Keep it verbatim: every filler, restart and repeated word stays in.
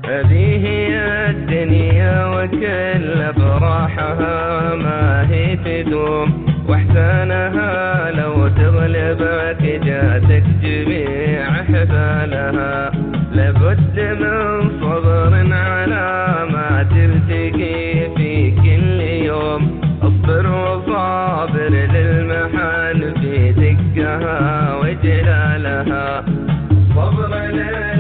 هذه هي الدنيا وكل أفراحها ما هي تدوم، واحسانها لو تغلبك جاتك جميع حفالها. لابد من صبر على ما تلتقي في كل يوم، اصبر وصابر للمحن في دقها وجلالها. صبر